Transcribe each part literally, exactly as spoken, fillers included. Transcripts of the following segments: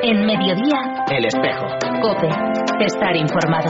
En Mediodía, El Espejo. COPE. Estar informado.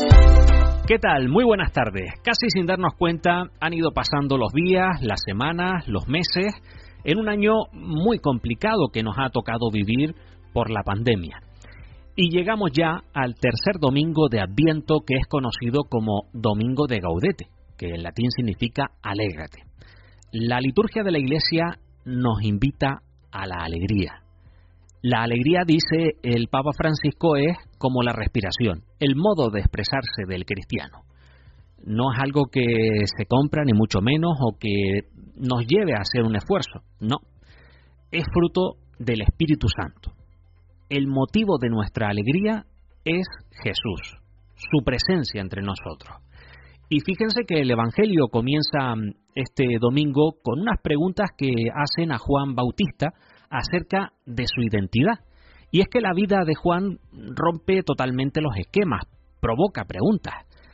¿Qué tal? Muy buenas tardes. Casi sin darnos cuenta han ido pasando los días, las semanas, los meses, en un año muy complicado que nos ha tocado vivir por la pandemia. Y llegamos ya al tercer domingo de Adviento, que es conocido como Domingo de Gaudete, que en latín significa alégrate. La liturgia de la Iglesia nos invita a la alegría. La alegría, dice el Papa Francisco, es como la respiración, el modo de expresarse del cristiano. No es algo que se compra, ni mucho menos, o que nos lleve a hacer un esfuerzo. No, es fruto del Espíritu Santo. El motivo de nuestra alegría es Jesús, su presencia entre nosotros. Y fíjense que el Evangelio comienza este domingo con unas preguntas que hacen a Juan Bautista acerca de su identidad. Y es que la vida de Juan rompe totalmente los esquemas, provoca preguntas.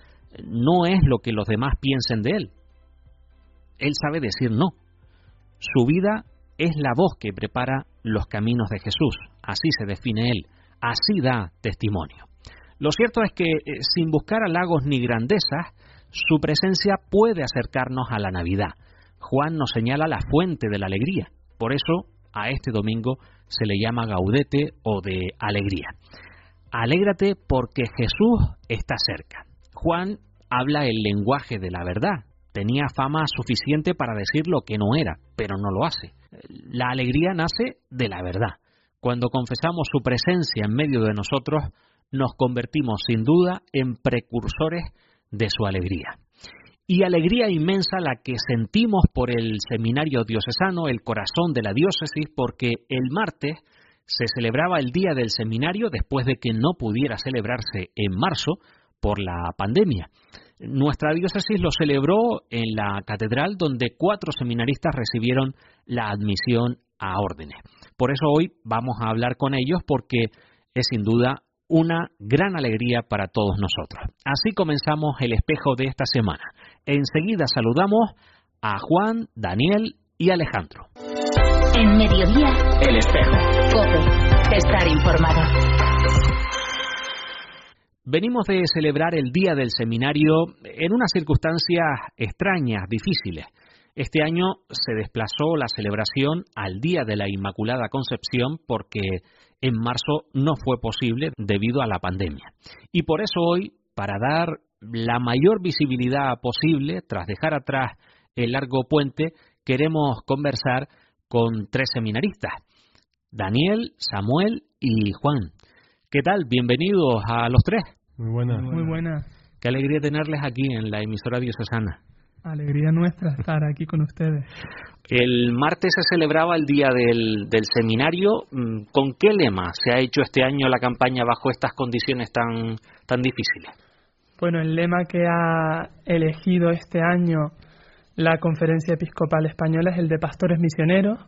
No es lo que los demás piensen de él. Él sabe decir no. Su vida es la voz que prepara los caminos de Jesús. Así se define él. Así da testimonio. Lo cierto es que, eh, sin buscar halagos ni grandezas, su presencia puede acercarnos a la Navidad. Juan nos señala la fuente de la alegría. Por eso, a este domingo se le llama Gaudete o de alegría. Alégrate porque Jesús está cerca. Juan habla el lenguaje de la verdad. Tenía fama suficiente para decir lo que no era, pero no lo hace. La alegría nace de la verdad. Cuando confesamos su presencia en medio de nosotros, nos convertimos sin duda en precursores de su alegría. Y alegría inmensa la que sentimos por el seminario diocesano, el corazón de la diócesis, porque el martes se celebraba el día del seminario después de que no pudiera celebrarse en marzo por la pandemia. Nuestra diócesis lo celebró en la catedral, donde cuatro seminaristas recibieron la admisión a órdenes. Por eso hoy vamos a hablar con ellos, porque es sin duda una gran alegría para todos nosotros. Así comenzamos el espejo de esta semana. Enseguida saludamos a Juan, Daniel y Alejandro. En Mediodía, El Espejo. COPE. Estar informado. Venimos de celebrar el Día del Seminario en unas circunstancias extrañas, difíciles. Este año se desplazó la celebración al Día de la Inmaculada Concepción porque en marzo no fue posible debido a la pandemia. Y por eso hoy, para dar la mayor visibilidad posible, tras dejar atrás el largo puente, queremos conversar con tres seminaristas: Daniel, Samuel y Juan. ¿Qué tal? Bienvenidos a los tres. Muy buenas. Muy buenas. Qué alegría tenerles aquí en la emisora diocesana. Alegría nuestra estar aquí con ustedes. El martes se celebraba el Día del, del Seminario. ¿Con qué lema se ha hecho este año la campaña bajo estas condiciones tan, tan difíciles? Bueno, el lema que ha elegido este año la Conferencia Episcopal Española es el de Pastores Misioneros.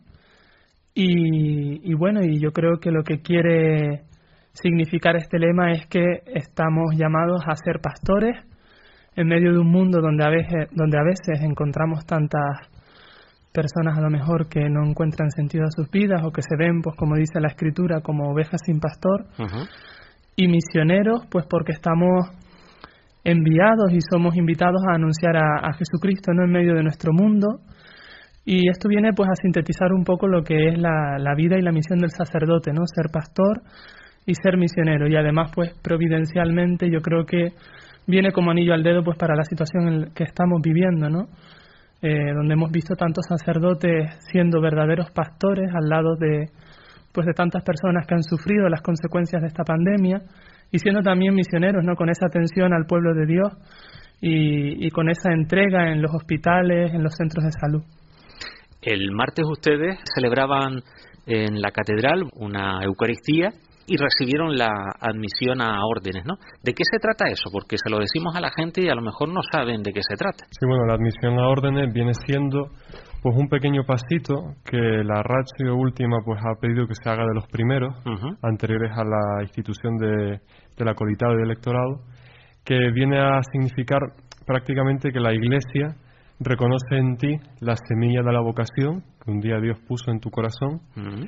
Y, y bueno, y yo creo que lo que quiere significar este lema es que estamos llamados a ser pastores en medio de un mundo donde a veces, donde a veces encontramos tantas personas a lo mejor que no encuentran sentido a sus vidas, o que se ven, pues como dice la Escritura, como ovejas sin pastor. Uh-huh. Y misioneros, pues porque estamos enviados y somos invitados a anunciar a, a Jesucristo, ¿no?, en medio de nuestro mundo. Y esto viene pues a sintetizar un poco lo que es la, la vida y la misión del sacerdote, ¿no? Ser pastor y ser misionero. Y además, pues providencialmente, yo creo que viene como anillo al dedo pues para la situación en la que estamos viviendo, ¿no? Eh, donde hemos visto tantos sacerdotes siendo verdaderos pastores al lado de pues de tantas personas que han sufrido las consecuencias de esta pandemia, y siendo también misioneros, ¿no?, con esa atención al pueblo de Dios y, y con esa entrega en los hospitales, en los centros de salud. El martes ustedes celebraban en la catedral una Eucaristía y recibieron la admisión a órdenes, ¿no? ¿De qué se trata eso? Porque se lo decimos a la gente y a lo mejor no saben de qué se trata. Sí, bueno, la admisión a órdenes viene siendo pues un pequeño pasito que la ratio última pues ha pedido que se haga de los primeros, uh-huh. anteriores a la institución de, del acolitado y electorado, que viene a significar prácticamente que la Iglesia reconoce en ti la semilla de la vocación que un día Dios puso en tu corazón, uh-huh.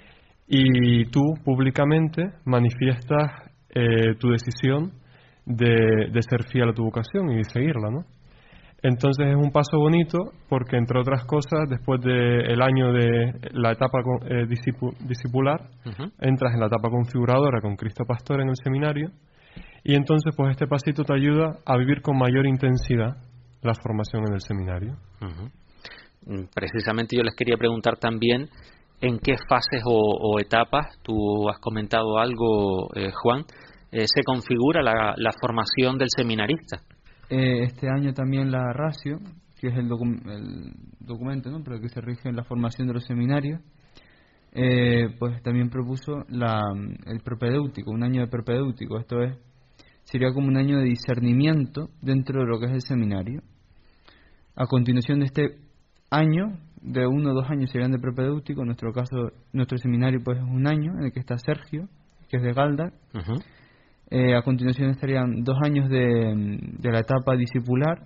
y tú públicamente manifiestas eh, tu decisión de, de ser fiel a tu vocación y de seguirla, ¿no? Entonces es un paso bonito porque, entre otras cosas, después del año de la etapa eh, discipu, discipular, uh-huh. entras en la etapa configuradora con Cristo Pastor en el seminario, y entonces pues este pasito te ayuda a vivir con mayor intensidad la formación en el seminario. Uh-huh. Precisamente yo les quería preguntar también en qué fases o, o etapas, tú has comentado algo, eh, Juan, eh, se configura la, la formación del seminarista. Eh, este año también la ratio, que es el, docu- el documento, ¿no?, por el que se rige la formación de los seminarios, eh, pues también propuso la, el propedéutico, un año de propedéutico. Esto es sería como un año de discernimiento dentro de lo que es el seminario. A continuación de este año, de uno o dos años serían de propedéutico. En nuestro caso, nuestro seminario pues es un año en el que está Sergio, que es de Galdar. Uh-huh. Eh, a continuación estarían dos años de, de la etapa discipular,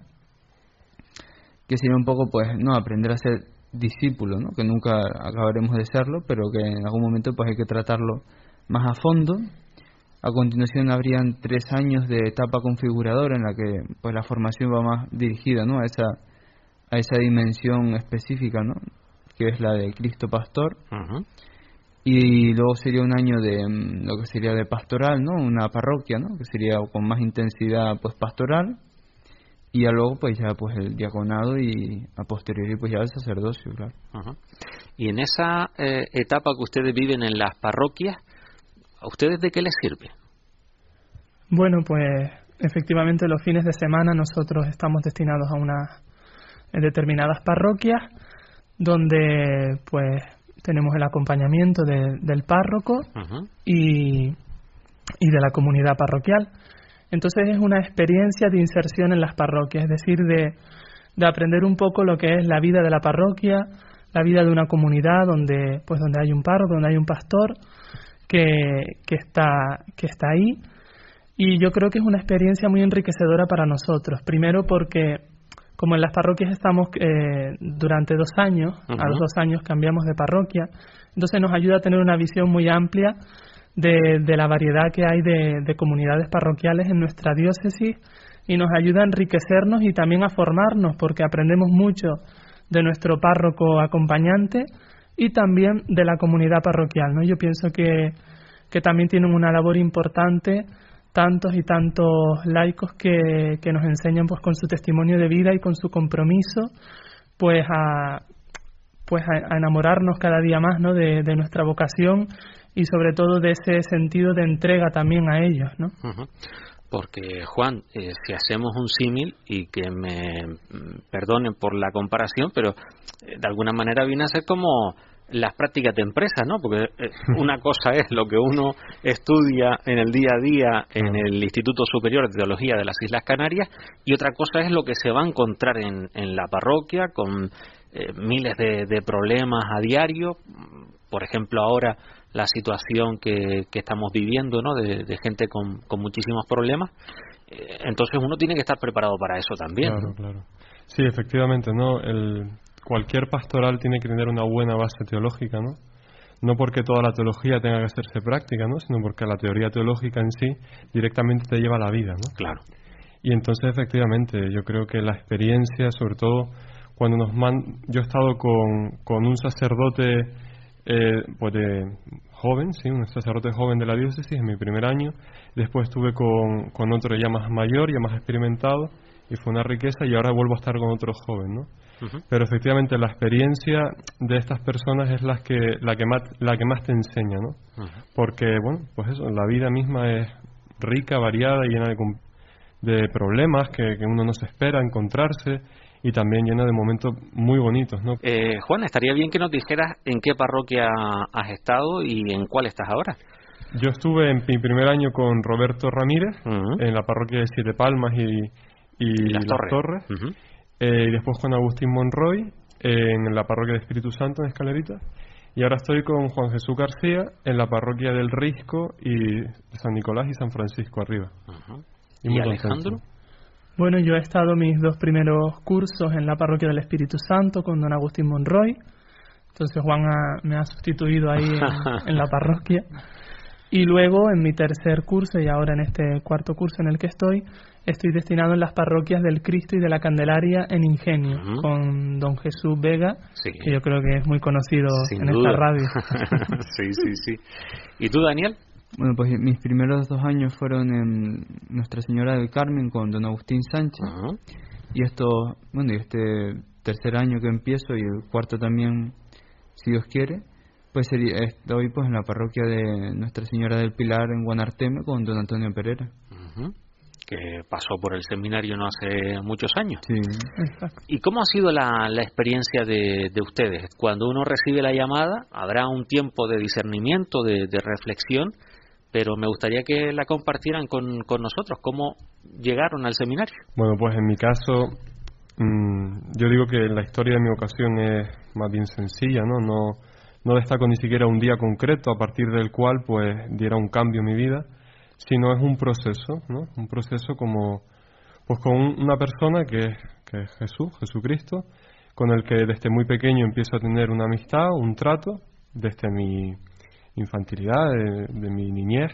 que sería un poco pues no aprender a ser discípulo, ¿no?, que nunca acabaremos de serlo, pero que en algún momento pues hay que tratarlo más a fondo. A continuación habrían tres años de etapa configuradora, en la que pues la formación va más dirigida, ¿no?, a esa a esa dimensión específica, ¿no?, que es la de Cristo Pastor. Uh-huh. Y luego sería un año de lo que sería de pastoral, ¿no?, una parroquia, ¿no?, que sería con más intensidad pues pastoral, y ya luego pues ya pues el diaconado, y a posteriori pues ya el sacerdocio, claro. Uh-huh. Y en esa eh, etapa que ustedes viven en las parroquias, ¿a ustedes de qué les sirve? Bueno, pues efectivamente los fines de semana nosotros estamos destinados a unas determinadas parroquias donde pues tenemos el acompañamiento de, del párroco uh-huh. y, y de la comunidad parroquial. Entonces es una experiencia de inserción en las parroquias, es decir, de, de aprender un poco lo que es la vida de la parroquia, la vida de una comunidad donde pues donde hay un párroco, donde hay un pastor que, que está que está ahí. Y yo creo que es una experiencia muy enriquecedora para nosotros. Primero porque, como en las parroquias estamos eh, durante dos años, uh-huh. a los dos años cambiamos de parroquia, entonces nos ayuda a tener una visión muy amplia de, de la variedad que hay de, de comunidades parroquiales en nuestra diócesis, y nos ayuda a enriquecernos y también a formarnos, porque aprendemos mucho de nuestro párroco acompañante y también de la comunidad parroquial, ¿no? Yo pienso que, que también tienen una labor importante tantos y tantos laicos que, que nos enseñan pues con su testimonio de vida y con su compromiso pues a pues a, a enamorarnos cada día más, ¿no?, de, de nuestra vocación, y sobre todo de ese sentido de entrega también a ellos, ¿no? Uh-huh. Porque, Juan, eh, si hacemos un símil, y que me perdonen por la comparación, pero eh, de alguna manera viene a ser como las prácticas de empresa, ¿no? Porque una cosa es lo que uno estudia en el día a día en el Instituto Superior de Teología de las Islas Canarias, y otra cosa es lo que se va a encontrar en, en la parroquia, con eh, miles de, de problemas a diario. Por ejemplo, ahora la situación que, que estamos viviendo, ¿no?, de, de gente con, con muchísimos problemas. Eh, entonces uno tiene que estar preparado para eso también. Claro, ¿no? claro. Sí, efectivamente, ¿no? El... Cualquier pastoral tiene que tener una buena base teológica, ¿no? No porque toda la teología tenga que hacerse práctica, ¿no?, sino porque la teoría teológica en sí directamente te lleva a la vida, ¿no? Claro. Y entonces, efectivamente, yo creo que la experiencia, sobre todo cuando nos man... yo he estado con, con un sacerdote eh, pues de joven, sí, un sacerdote joven de la diócesis en mi primer año. Después estuve con, con otro ya más mayor, ya más experimentado, y fue una riqueza, y ahora vuelvo a estar con otro joven, ¿no? Uh-huh. Pero efectivamente la experiencia de estas personas es la que la que más la que más te enseña, ¿no? Uh-huh. Porque bueno, pues eso, la vida misma es rica, variada y llena de, de problemas que, que uno no se espera encontrarse, y también llena de momentos muy bonitos, ¿no? Eh, Juan, estaría bien que nos dijeras en qué parroquia has estado y en cuál estás ahora. Yo estuve en mi primer año con Roberto Ramírez, uh-huh. en la parroquia de Siete Palmas y, y, y Las, Las Torres, Torres. Uh-huh. Eh, y después con Agustín Monroy en la parroquia de Espíritu Santo en Escalerita, y ahora estoy con Juan Jesús García en la parroquia del Risco y San Nicolás y San Francisco arriba. Uh-huh. ¿Y, ¿Y Alejandro? Bueno, yo he estado mis dos primeros cursos en la parroquia del Espíritu Santo con don Agustín Monroy, Entonces Juan ha, me ha sustituido ahí en, en la parroquia. Y luego en mi tercer curso y ahora en este cuarto curso en el que estoy, estoy destinado en las parroquias del Cristo y de la Candelaria en Ingenio, uh-huh. con don Jesús Vega, sí. que yo creo que es muy conocido Sin en duda. esta radio. sí, sí, sí. ¿Y tú, Daniel? Bueno, pues mis primeros dos años fueron en Nuestra Señora del Carmen con don Agustín Sánchez. Uh-huh. Y esto, bueno, y este tercer año que empiezo y el cuarto también, si Dios quiere, pues sería, estoy pues en la parroquia de Nuestra Señora del Pilar en Guanarteme con don Antonio Pereira. Uh-huh. Que pasó por el seminario no hace muchos años. Sí, exacto. ¿Y cómo ha sido la, la experiencia de, de ustedes? Cuando uno recibe la llamada, habrá un tiempo de discernimiento, de, de reflexión, pero me gustaría que la compartieran con, con nosotros. ¿Cómo llegaron al seminario? Bueno, pues en mi caso, mmm, yo digo que la historia de mi vocación es más bien sencilla, ¿no? No, no destaco ni siquiera un día concreto a partir del cual pues diera un cambio en mi vida, sino es un proceso, ¿no? Un proceso como pues con una persona que es, que es Jesús, Jesucristo, con el que desde muy pequeño empiezo a tener una amistad, un trato, desde mi infantilidad, de, de mi niñez,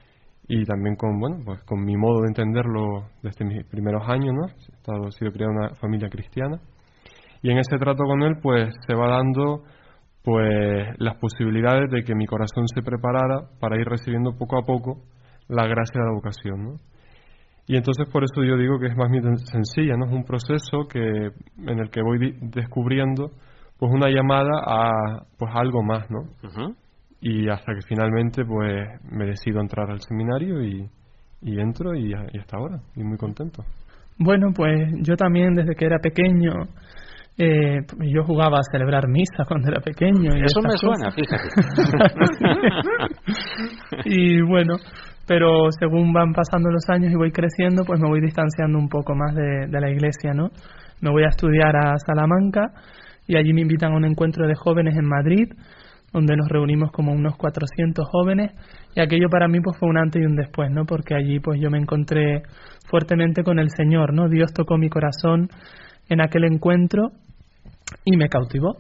y también con, bueno, pues con mi modo de entenderlo desde mis primeros años, ¿no? He estado, he sido criado en una familia cristiana, y en ese trato con él pues se va dando pues las posibilidades de que mi corazón se preparara para ir recibiendo poco a poco la gracia de la vocación, ¿no? Y entonces por eso yo digo que es más bien sencilla, ¿no? Es un proceso que en el que voy di- descubriendo pues una llamada a pues algo más, ¿no? Uh-huh. Y hasta que finalmente pues me decido entrar al seminario y, y entro y, y hasta ahora, y muy contento. Bueno, pues yo también desde que era pequeño Eh, yo jugaba a celebrar misa cuando era pequeño. Y eso me cosas. suena, fíjate. Y bueno, pero según van pasando los años y voy creciendo, pues me voy distanciando un poco más de, de la iglesia, ¿no? Me voy a estudiar a Salamanca y allí me invitan a un encuentro de jóvenes en Madrid, donde nos reunimos como unos cuatrocientos jóvenes, y aquello para mí pues fue un antes y un después, ¿no? Porque allí pues yo me encontré fuertemente con el Señor, ¿no? Dios tocó mi corazón en aquel encuentro y me cautivó.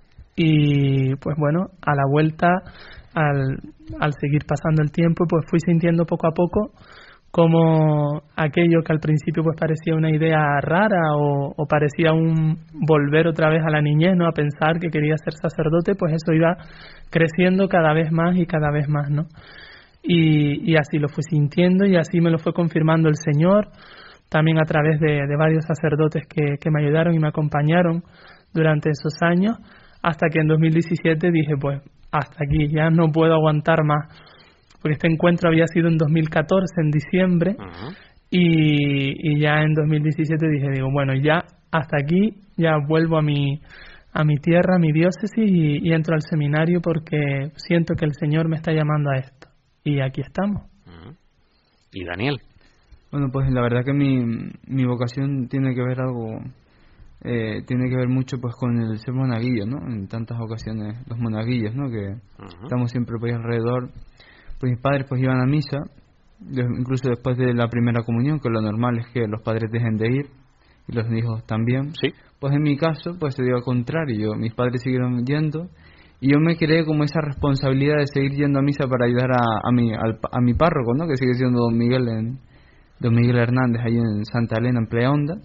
Y pues bueno, a la vuelta, al, al seguir pasando el tiempo, pues fui sintiendo poco a poco como aquello que al principio pues parecía una idea rara o, o parecía un volver otra vez a la niñez, ¿no? A pensar que quería ser sacerdote, pues eso iba creciendo cada vez más y cada vez más, ¿no? Y, y así lo fui sintiendo y así me lo fue confirmando el Señor, también a través de, de varios sacerdotes que, que me ayudaron y me acompañaron durante esos años, hasta que en dos mil diecisiete dije, pues hasta aquí, ya no puedo aguantar más. Porque este encuentro había sido en dos mil catorce, en diciembre, uh-huh. y, y ya en dos mil diecisiete dije, digo, bueno, ya hasta aquí, ya vuelvo a mi, a mi tierra, a mi diócesis, y, y entro al seminario porque siento que el Señor me está llamando a esto. Y aquí estamos. Uh-huh. ¿Y Daniel? Bueno, pues la verdad que mi, mi vocación tiene que ver algo, eh, tiene que ver mucho pues con el ser monaguillo, ¿no? En tantas ocasiones los monaguillos, ¿no? Que uh-huh. estamos siempre pues alrededor. Pues mis padres pues iban a misa, incluso después de la primera comunión, que lo normal es que los padres dejen de ir y los hijos también. Sí. Pues en mi caso pues se dio al contrario, mis padres siguieron yendo y yo me creé como esa responsabilidad de seguir yendo a misa para ayudar a, a mi al, a mi párroco, ¿no? Que sigue siendo don Miguel en, don Miguel Hernández ahí en Santa Elena, en Playa Honda.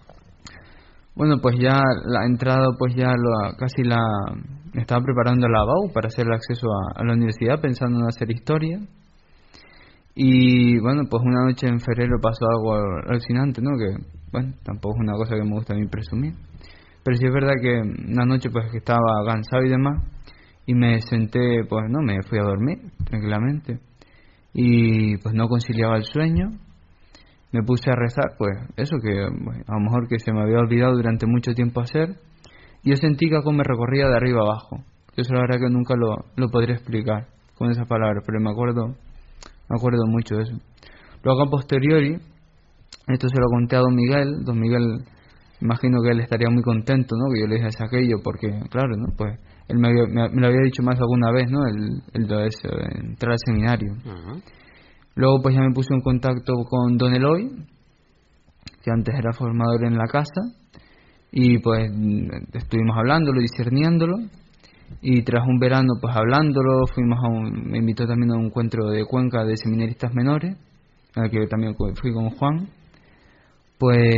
Bueno, pues ya la entrada, pues ya lo, casi la me estaba preparando la A B A U para hacer el acceso a, a la universidad, pensando en hacer historia. Y bueno, pues una noche en febrero pasó algo alucinante, ¿no? Que, bueno, tampoco es una cosa que me gusta a mí presumir. Pero sí es verdad que una noche pues que estaba cansado y demás, y me senté, pues no, me fui a dormir tranquilamente. Y pues no conciliaba el sueño. Me puse a rezar, pues eso que bueno, a lo mejor que se me había olvidado durante mucho tiempo hacer, y yo sentí que algo me recorría de arriba abajo. Eso la verdad que nunca lo, lo podría explicar con esas palabras, pero me acuerdo me acuerdo mucho de eso. Luego a posteriori, esto se lo conté a don Miguel, don Miguel, imagino que él estaría muy contento, ¿no? Que yo le dije aquello, porque claro, ¿no? Pues él me, había, me, me lo había dicho más alguna vez, ¿no? El, el de eso, entrar al seminario. Uh-huh. Luego pues ya me puse en contacto con don Eloy, que antes era formador en la casa, y pues estuvimos hablándolo, discerniéndolo, Y tras un verano, pues hablándolo, fuimos a un, me invitó también a un encuentro de Cuenca de seminaristas menores, al que también fui con Juan. Pues,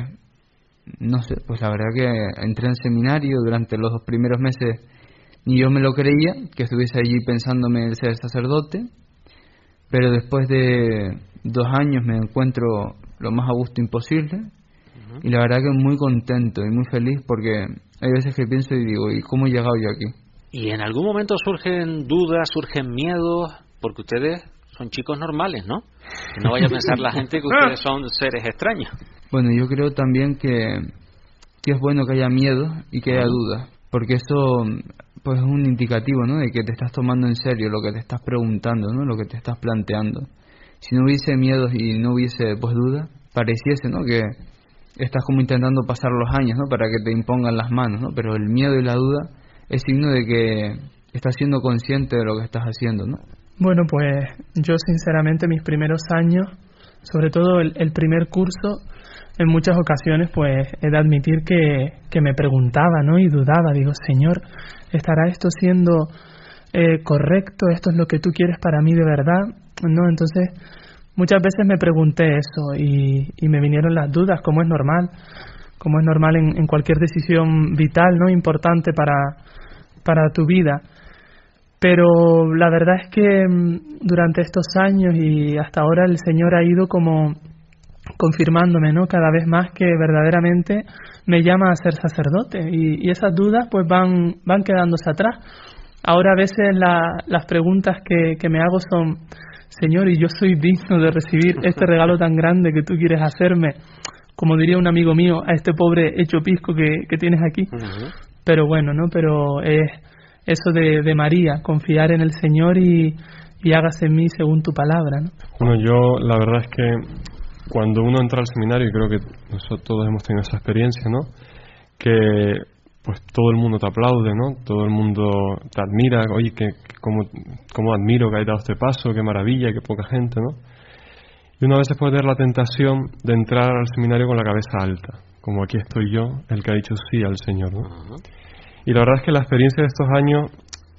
no sé, pues la verdad que entré en seminario durante los dos primeros meses, ni yo me lo creía, que estuviese allí pensándome en ser sacerdote, pero después de dos años me encuentro lo más a gusto imposible, uh-huh. y la verdad que muy contento y muy feliz, porque hay veces que pienso y digo, ¿y cómo he llegado yo aquí? Y en algún momento surgen dudas, surgen miedos, porque ustedes son chicos normales, ¿no? Que no vaya a pensar la gente que ustedes son seres extraños. Bueno, yo creo también que, que es bueno que haya miedo y que haya dudas, porque eso pues es un indicativo, ¿no? De que te estás tomando en serio lo que te estás preguntando, ¿no? Lo que te estás planteando. Si no hubiese miedos y no hubiese pues dudas, pareciese, ¿no? Que estás como intentando pasar los años, ¿no? Para que te impongan las manos, ¿no? Pero el miedo y la duda es signo de que estás siendo consciente de lo que estás haciendo, ¿no? Bueno, pues yo sinceramente mis primeros años, sobre todo el, el primer curso, en muchas ocasiones pues he de admitir que, que me preguntaba, ¿no? Y dudaba, digo, Señor, ¿estará esto siendo eh, correcto? ¿Esto es lo que tú quieres para mí de verdad? ¿No? Entonces muchas veces me pregunté eso y, y me vinieron las dudas, como es normal, como es normal en, en cualquier decisión vital, ¿no? Importante para, para tu vida. Pero la verdad es que durante estos años y hasta ahora el Señor ha ido como confirmándome, ¿no? Cada vez más que verdaderamente me llama a ser sacerdote y, y esas dudas pues van van quedándose atrás. Ahora a veces la, las preguntas que, que me hago son, Señor, ¿y yo soy digno de recibir este regalo tan grande que tú quieres hacerme? Como diría un amigo mío, a este pobre hecho pisco que, que tienes aquí. Uh-huh. Pero bueno, ¿no? Pero es eso de, de María, confiar en el Señor y, y hágase en mí según tu palabra, ¿no? Bueno, yo la verdad es que cuando uno entra al seminario, y creo que nosotros todos hemos tenido esa experiencia, ¿no? Que pues todo el mundo te aplaude, ¿no? Todo el mundo te admira, oye, que, que cómo, cómo admiro que hayas dado este paso, qué maravilla, qué poca gente, ¿no? Y una vez puede tener la tentación de entrar al seminario con la cabeza alta, como aquí estoy yo, el que ha dicho sí al Señor, ¿no? Uh-huh. Y la verdad es que la experiencia de estos años,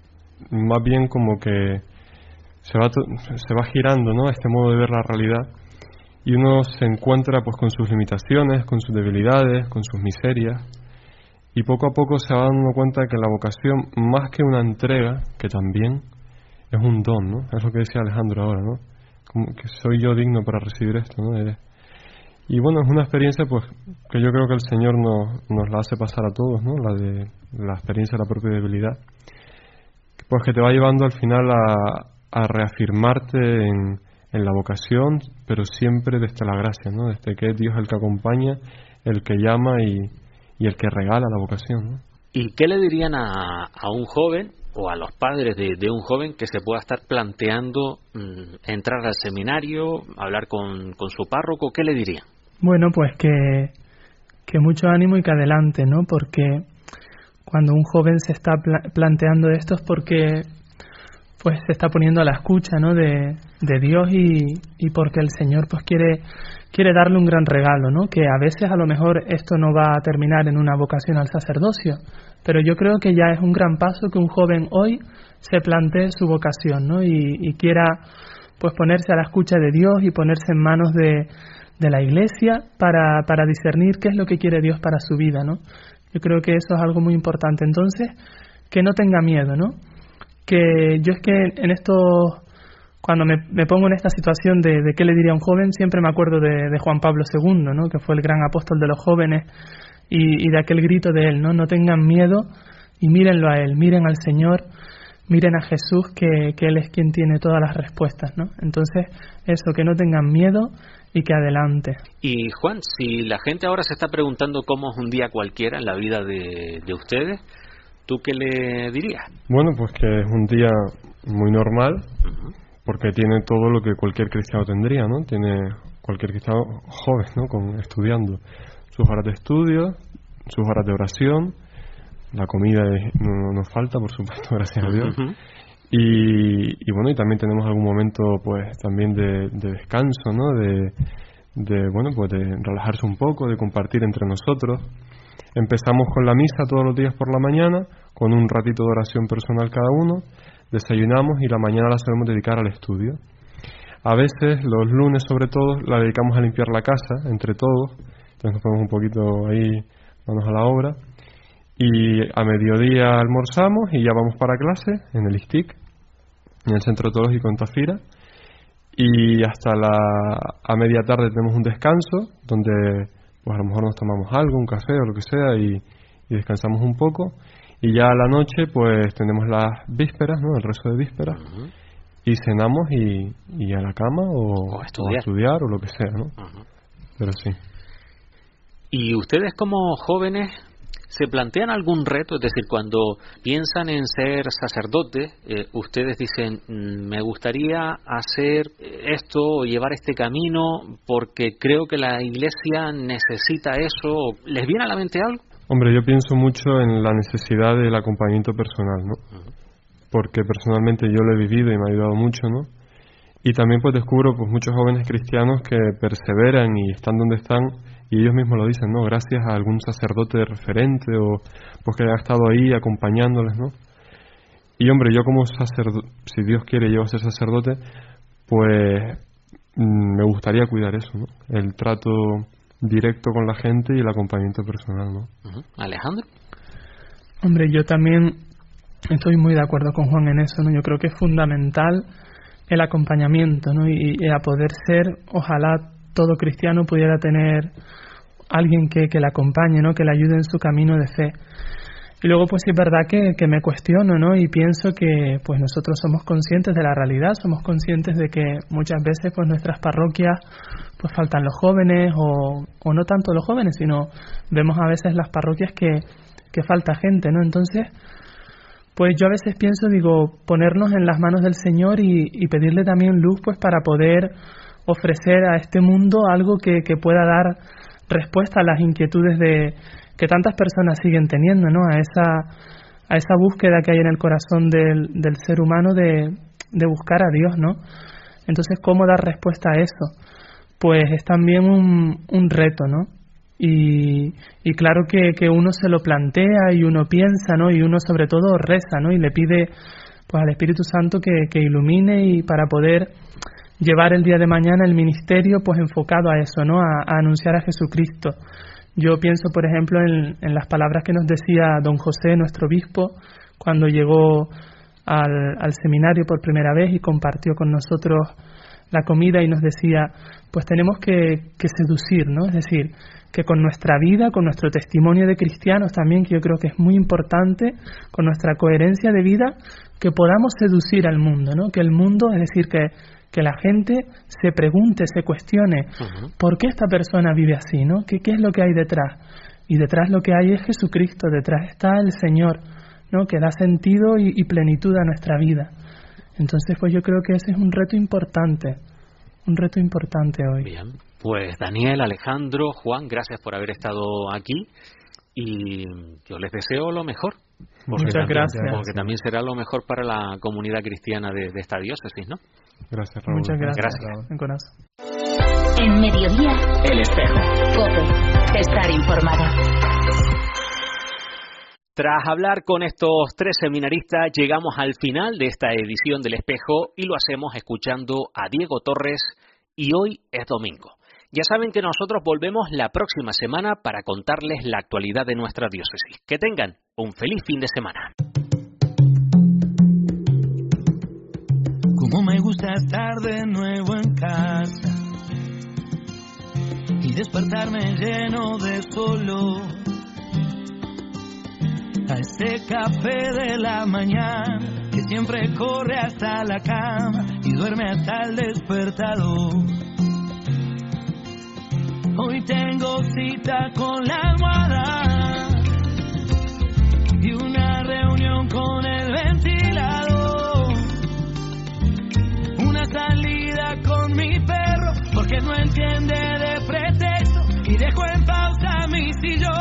más bien como que se va, se va girando, ¿no? Este modo de ver la realidad. Y uno se encuentra pues con sus limitaciones, con sus debilidades, con sus miserias. Y poco a poco se va dando cuenta de que la vocación, más que una entrega, que también es un don, ¿no? Es lo que decía Alejandro ahora, ¿no? Como que soy yo digno para recibir esto, ¿no? Y bueno, es una experiencia pues que yo creo que el Señor nos, nos la hace pasar a todos, ¿no? La de la experiencia de la propia debilidad. Pues que te va llevando al final a, a reafirmarte en, en la vocación, pero siempre desde la gracia, ¿no? Desde que es Dios el que acompaña, el que llama y, y el que regala la vocación, ¿no? ¿Y qué le dirían a, a un joven o a los padres de, de un joven que se pueda estar planteando mmm, entrar al seminario, hablar con, con su párroco? ¿Qué le dirían? Bueno, pues que, que mucho ánimo y que adelante, ¿no? Porque cuando un joven se está pla- planteando esto es porque pues se está poniendo a la escucha, ¿no? de, de Dios y, y porque el Señor pues quiere quiere darle un gran regalo, ¿no? Que a veces a lo mejor esto no va a terminar en una vocación al sacerdocio, pero yo creo que ya es un gran paso que un joven hoy se plantee su vocación, ¿no? Y, y quiera pues ponerse a la escucha de Dios y ponerse en manos de, de la Iglesia para, para discernir qué es lo que quiere Dios para su vida, ¿no? Yo creo que eso es algo muy importante. Entonces, que no tenga miedo, ¿no? Que yo es que en estos, cuando me, me pongo en esta situación de, de qué le diría a un joven, siempre me acuerdo de, de Juan Pablo segundo, ¿no? Que fue el gran apóstol de los jóvenes y, y de aquel grito de él, ¿no? No tengan miedo y mírenlo a él, miren al Señor, miren a Jesús, que, que él es quien tiene todas las respuestas, ¿no? Entonces, eso, que no tengan miedo y que adelante. Y Juan, si la gente ahora se está preguntando cómo es un día cualquiera en la vida de, de ustedes, ¿tú qué le dirías? Bueno, pues que es un día muy normal, uh-huh. porque tiene todo lo que cualquier cristiano tendría, ¿no? Tiene cualquier cristiano joven, ¿no? Con, estudiando sus horas de estudio, sus horas de oración, la comida de, no nos falta, por supuesto, gracias a Dios. Uh-huh. Y, y bueno, y también tenemos algún momento pues también de, de descanso, ¿no? De, de, bueno, pues de relajarse un poco, de compartir entre nosotros. Empezamos con la misa todos los días por la mañana, con un ratito de oración personal cada uno, desayunamos y la mañana la solemos dedicar al estudio. A veces, los lunes sobre todo, la dedicamos a limpiar la casa, entre todos, entonces nos ponemos un poquito ahí, manos a la obra, y a mediodía almorzamos y ya vamos para clase, en el I S T I C, en el Centro Teológico en Tafira, y hasta la a media tarde tenemos un descanso, donde pues a lo mejor nos tomamos algo, un café o lo que sea, y, y descansamos un poco, y ya a la noche pues tenemos las vísperas, ¿no? El rezo de vísperas, uh-huh. y cenamos y, y a la cama o, o, estudiar. o a estudiar o lo que sea, ¿no? Uh-huh. Pero sí. ¿Y ustedes como jóvenes se plantean algún reto? Es decir, cuando piensan en ser sacerdotes, eh, ustedes dicen, me gustaría hacer esto o llevar este camino porque creo que la Iglesia necesita eso. ¿Les viene a la mente algo? Hombre, yo pienso mucho en la necesidad del acompañamiento personal, ¿no? Uh-huh. Porque personalmente yo lo he vivido y me ha ayudado mucho, ¿no? Y también pues descubro pues muchos jóvenes cristianos que perseveran y están donde están, y ellos mismos lo dicen, ¿no? Gracias a algún sacerdote de referente o pues que haya estado ahí acompañándoles, ¿no? Y hombre, yo como sacerdote, si Dios quiere yo a ser sacerdote, pues mmm, me gustaría cuidar eso, ¿no? El trato directo con la gente y el acompañamiento personal, ¿no? Uh-huh. Alejandro. Hombre, yo también estoy muy de acuerdo con Juan en eso, ¿no? Yo creo que es fundamental el acompañamiento, ¿no? Y, y a poder ser, ojalá todo cristiano pudiera tener alguien que, que le acompañe, ¿no? Que le ayude en su camino de fe. Y luego pues sí es verdad que, que me cuestiono, ¿no? Y pienso que pues nosotros somos conscientes de la realidad, somos conscientes de que muchas veces pues nuestras parroquias pues faltan los jóvenes o, o no tanto los jóvenes, sino vemos a veces las parroquias que, que falta gente, ¿no? Entonces pues yo a veces pienso, digo, ponernos en las manos del Señor y, y pedirle también luz pues para poder ofrecer a este mundo algo que, que pueda dar respuesta a las inquietudes de que tantas personas siguen teniendo, ¿no? A esa a esa búsqueda que hay en el corazón del, del ser humano de, de buscar a Dios, ¿no? Entonces, ¿cómo dar respuesta a eso? Pues es también un, un reto, ¿no? Y, y claro que, que uno se lo plantea y uno piensa, ¿no? Y uno sobre todo reza, ¿no? Y le pide pues al Espíritu Santo que, que ilumine y para poder llevar el día de mañana el ministerio pues enfocado a eso, ¿no? A, a anunciar a Jesucristo. Yo pienso, por ejemplo, en, en las palabras que nos decía don José, nuestro obispo, cuando llegó al, al seminario por primera vez y compartió con nosotros la comida y nos decía, pues tenemos que, que seducir, ¿no? Es decir, que con nuestra vida, con nuestro testimonio de cristianos también, que yo creo que es muy importante, con nuestra coherencia de vida, que podamos seducir al mundo, ¿no? Que el mundo, es decir, que que la gente se pregunte, se cuestione, uh-huh. ¿por qué esta persona vive así, no? ¿Qué, qué es lo que hay detrás? Y detrás lo que hay es Jesucristo, detrás está el Señor, ¿no? Que da sentido y, y plenitud a nuestra vida. Entonces, pues yo creo que ese es un reto importante, un reto importante hoy. Bien, pues Daniel, Alejandro, Juan, gracias por haber estado aquí y yo les deseo lo mejor. Muchas también, gracias. Porque también será lo mejor para la comunidad cristiana de, de esta diócesis, ¿no? Gracias, Raúl. Muchas gracias. Gracias. En corazón. En Mediodía, El Espejo. COPE. Estar informado. Tras hablar con estos tres seminaristas, llegamos al final de esta edición del Espejo y lo hacemos escuchando a Diego Torres y hoy es domingo. Ya saben que nosotros volvemos la próxima semana para contarles la actualidad de nuestra diócesis. Que tengan un feliz fin de semana. Como me gusta estar de nuevo en casa y despertarme lleno de color a ese café de la mañana que siempre corre hasta la cama y duerme hasta el despertador. Hoy tengo cita con la almohada y una reunión con el ventilador, una salida con mi perro porque no entiende de pretexto y dejo en pausa mi sillón.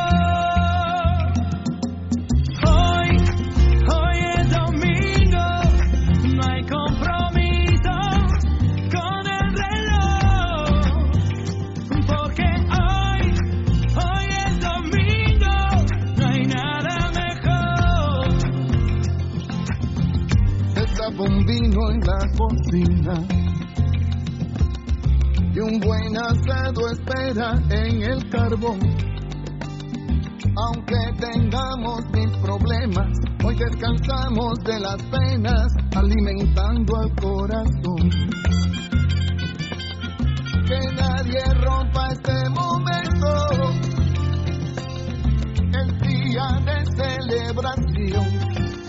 Hoy, hoy es domingo, no hay compromiso con el reloj, porque hoy, hoy es domingo. acaba un vino en la cocina y un buen asado espera en el carbón. Aunque tengamos mil problemas, hoy descansamos de las penas, alimentando al corazón. Que nadie rompa este momento, el día de celebración.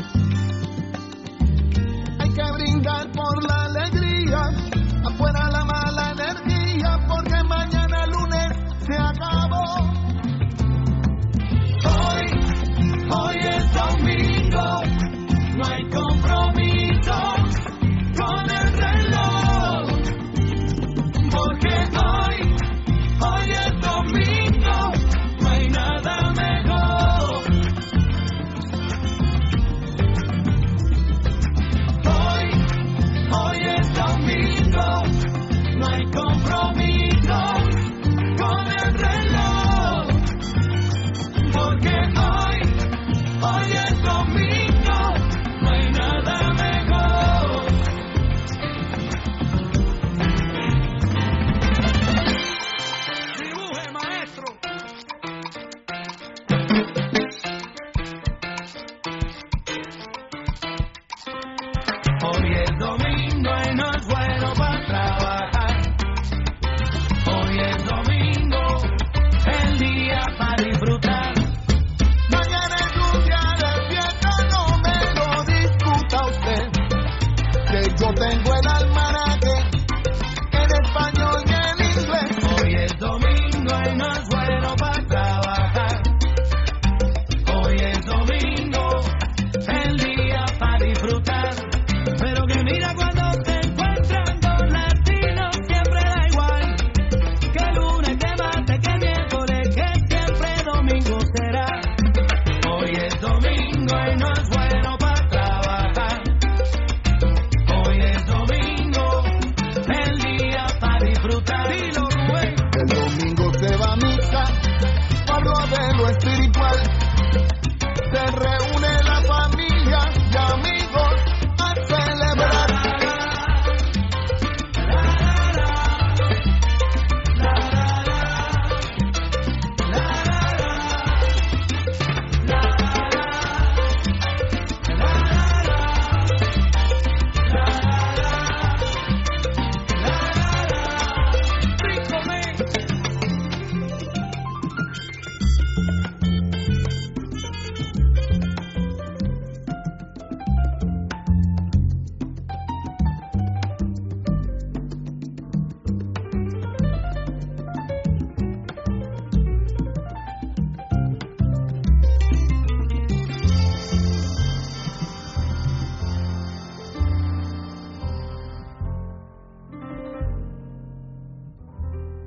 Hay que brindar por la alegría, afuera la mala energía, porque mañana lunes se acabó. Hoy, hoy es domingo, no hay compromiso con el reloj, porque hoy, hoy es domingo, no hay nada mejor. Hoy, hoy es domingo, no hay compromiso con el reloj, porque hoy, hoy es domingo, no hay nada mejor. Dibuje, maestro. Hoy es domingo.